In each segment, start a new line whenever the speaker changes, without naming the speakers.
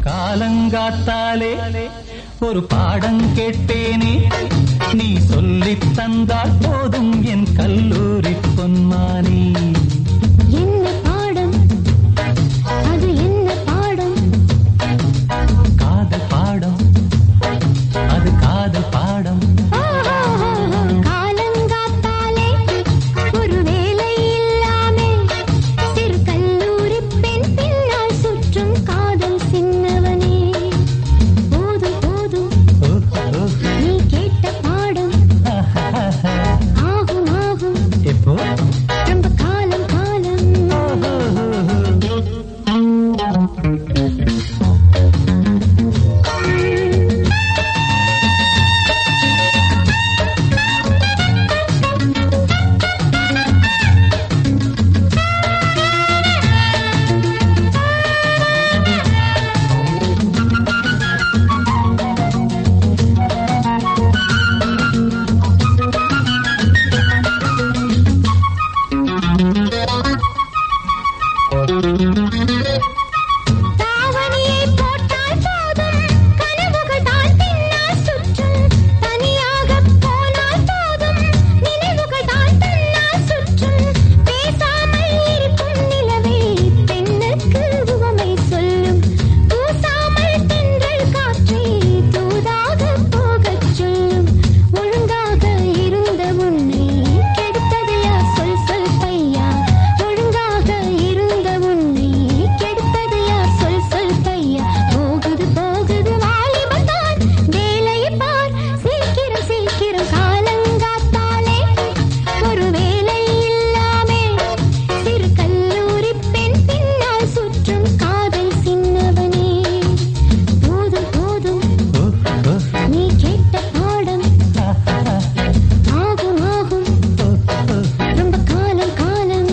காலங்காத்தாலே ஒரு பாடம் கேட்பேனே, நீ சொல்லித் தந்தால் போதும் என் கல்லூரி பொன்மானே.
என்ன பாடம் அது, என்ன பாடம்?
காதல் பாடம் அது, காதல் பாடம்.
காலங்காத்தாலே ஒரு வேலை இல்லாமே சிறு கல்லூரி பெண் பின்னால் சுற்றும் காதல் சின்னவனே. போதும் போதும் நீ கேட்ட பாடம் ஆகும் ஆகும்
எப்போ
ரொம்ப காலம் காலம். தாவணியை போட்டால் போதும் கனவுகள் தான் பின்னால் சுற்றும். தனியாக போனால் போதும் நினைவுகள் தான் தன்னால் சுற்றும். பேசாமல் இருக்கும் நிலவே பெண்ணுக்கு உவமை சொல்லும். பூசாமல் தென்றல் காற்றை தூதாக போகச் சொல்லும். ஒழுங்காக இருந்த உன்னை கெடுத்தது யார் சொல் சொல் பையா. ஒழுங்காக இருந்த உன்னை கெடுத்தது யார் சொல் சொல் பையா. போகுது போகுது வாலிபத்தான் வேலையை பார். சீக்கிரம் சீக்கிரம் காலங்காத்தாலே ஒரு வேலை இல்லாமே சிறு கல்லூரி பெண் பின்னால் சுற்றும் காதல் சின்னவனே. போதும் போதும் நீ கேட்ட பாடம் ஆகும் ஆகும் ரொம்ப காலம் காலம்.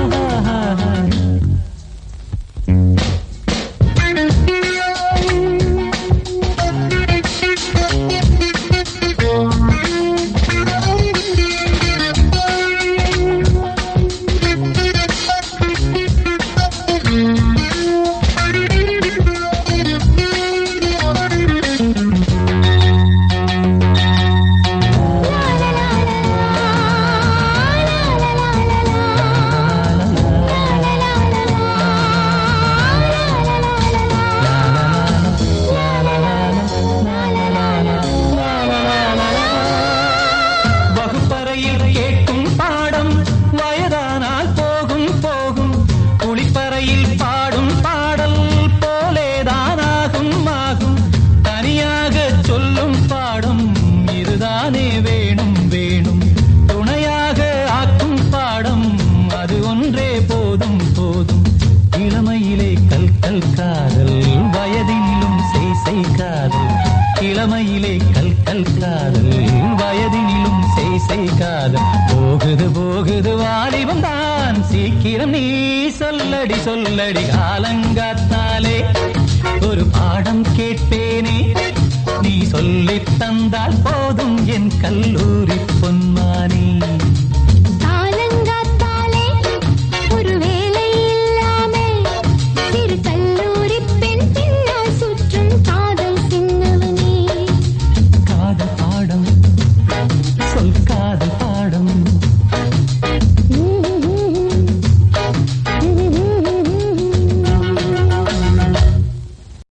வகுப்பறையில் கேட்கும் பாடம் வயதானால் போகும் போகும். குளிப்பறையில் பாடும் பாடல் போலேதானாகும் ஆகும். தனியாக சொல்லும் பாடம் இதுதானே வேணும் வேணும். துணையாக ஆக்கும் பாடம் அது ஒன்றே போதும் போதும். இளமையிலே கல் கல் காதல், வயதினிலும் செய் செய் காதல். இளமையிலே கல் கல் காதல், வயதினிலும் செய் செய் காதல். போகுது போகுது வாலிபம் தான், சீக்கிரம் நீ சொல்லடி சொல்லடி. காலங்காத்தாலே ஒரு பாடம் கேட்பேனே, நீ சொல்லித் தந்தால் போதும் என் கல்லூரி